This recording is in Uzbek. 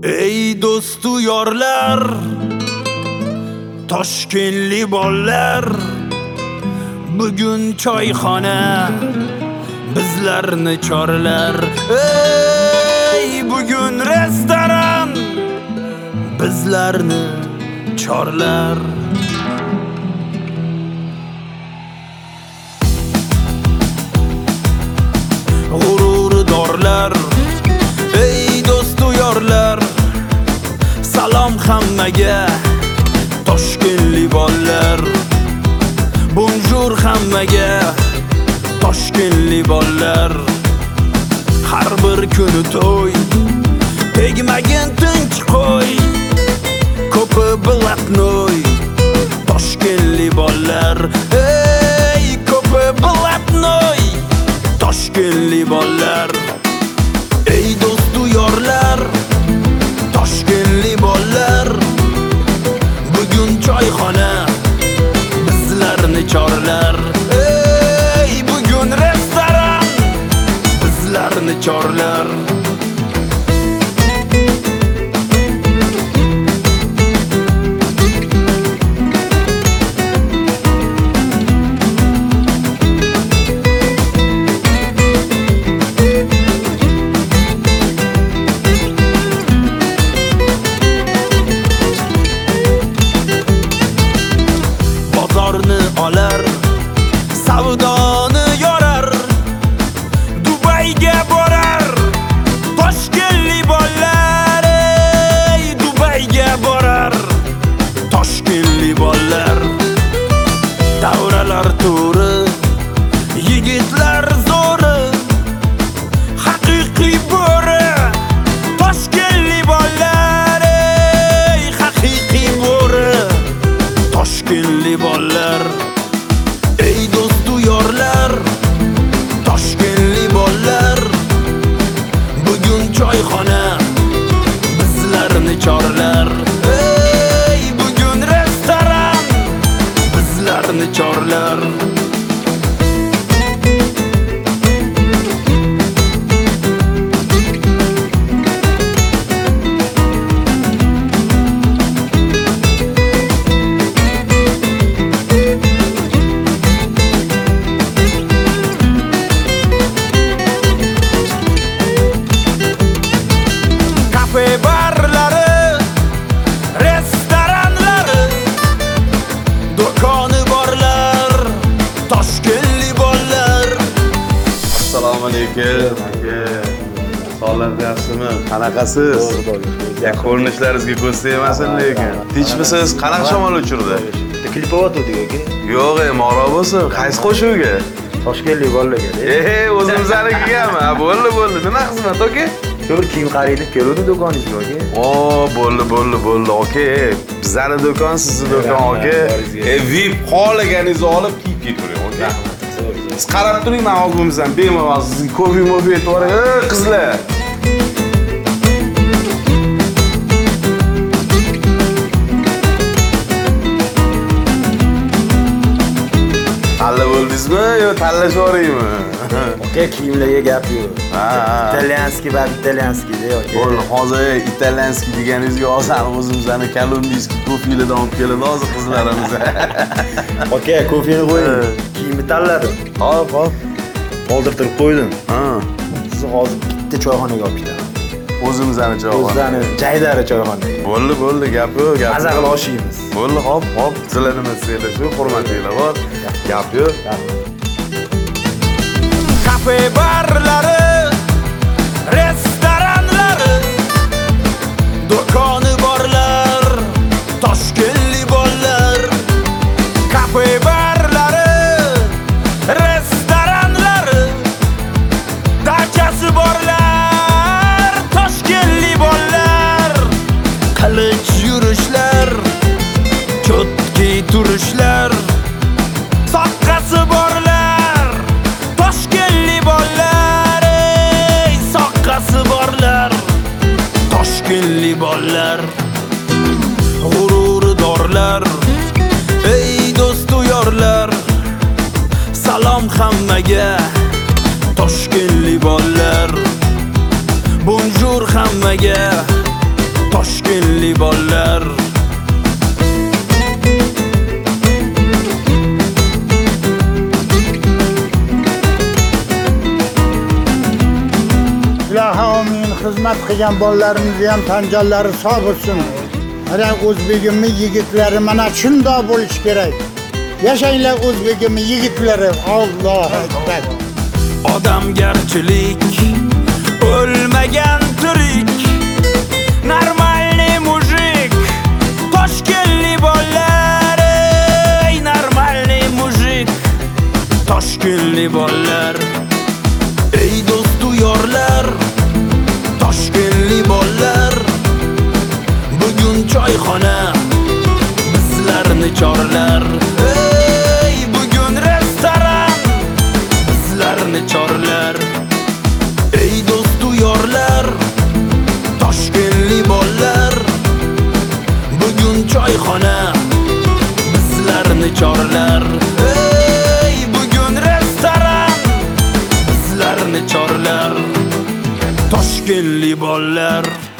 Ey do'stu yorlar, Toshkentli bollar, bugun choyxona bizlarni chorlar. Ey bugun restoran bizlarni chorlar. G'ururidorlar, ey do'stu yorlar, salom hammaga Toshkentli bollar. Bonjour hammaga Toshkentli bollar. Har bir kuni to'y, tegmagin tinch qo'y, ko'pi blatnoy Toshkentli bollar. Ey ko'pi blatnoy Toshkentli bollar. Ey do'stu yorlar, Toshkentli bollar, bugun choyxona bizlarni chorlar. Ey bugun restoran bizlarni chorlar. Olar, savdoni yorar, Dubayga borar Toshkentli bollar. Ey Dubayga borar Toshkentli bollar. Davralar to'ri, yigitlar zo'ri, haqiqiy bo'ri Toshkentli bollar. Ey haqiqiy bo'ri Toshkentli bollar. Ey do'stu yorlar, Toshkentli bollar, bugun choyxona bizlarni chorlar. Ey bugun restoran bizlarni chorlar. Barlari, restoranlari, do'koni borlar Toshkentli bollar. Assalomu alaykum. Sog'lik yaxshimi? Qanaqasiz? Ko'rinishlaringizga ko'z tegmasin lekin. Tinchmisiz? Qanaqa shamol uchirdi? Klipovatdik aka. Yo'q, ma'ro bo'lsin. Qaysi qo'shuvga? Toshkentli bolalarga. O'zimiznikigami? Bo'ldi. Nima xizmat aka? Bir kiyim xaridib keluvdi do'koningizga aka. Bo'ldi. Aka, bizning do'kon, sizning do'kon aka. VIP xohlaganingizni olib kiyib ketavering, aka. Siz qarab turing, men oldimizdan bemalol sizning ko'pingiz aytib yuboring, qizlar. Tanlab bo'ldingizmi yo tanlash boraymi? Aka kiyimlarga gap yo'q. İtalyanskiy va italyanskiy aka. Bo'ldi, hozir italyanskiy deganingizga hozir o'zimizning kolumbiyskiy ko'filardan olib keladi hozir qizlarimiz. Aka kofini qo'ying. Kiyimni tanladim. Hop. Qoldirtirib qo'ydim. Sizni hozir bitta choyxonaga olib ketaman. O'zimizning choyxona. O'zlarini Jaydari choyxonaga. Bo'ldi, gap yo'q. Maza qilib oshiymiz. Bo'ldi, hop. Sizlar nima istaysiz? Shu hurmatinglar bor. Gap yo'q. Kafe barlari, restoranlari, do'koni borlar Toshkentli bollar. Kafe barlari, restoranlari, dachasi borlar Toshkentli bollar. Qilich yurishlar, cho'tki turishlar, soqqasi borlar Toshkentli bollar. Ey soqqasi borlar Toshkentli bollar. G'ururidorlar, ey do'stu yorlar, salom hammaga Toshkentli bollar. Bonjour hammaga toshkentli bollar. Ilohi omin, xizmat qilgan bolalarimizni ham tanjallari sog' bo'lsin. Mana o'zbegimni yigitlari mana shundoq bo'lish kerak. Yashanglar o'zbegimni yigitlari. Allohu akbar. Odamgarchilik o'lmagan tirik, normalniy mujik, toshkentli bollar, ey normalniy mujik, toshkentli bollar. Ey do'stu yorlar, toshkentli bollar, bugun choyxona bizlarni chorlar. Ey bugun restoran bizlarni chorlar. Ey do'stu yorlar, toshkentli bollar, bugun choyxona bizlarni chorlar. Ey bugun restoran bizlarni chorlar. Toshkentli bollar.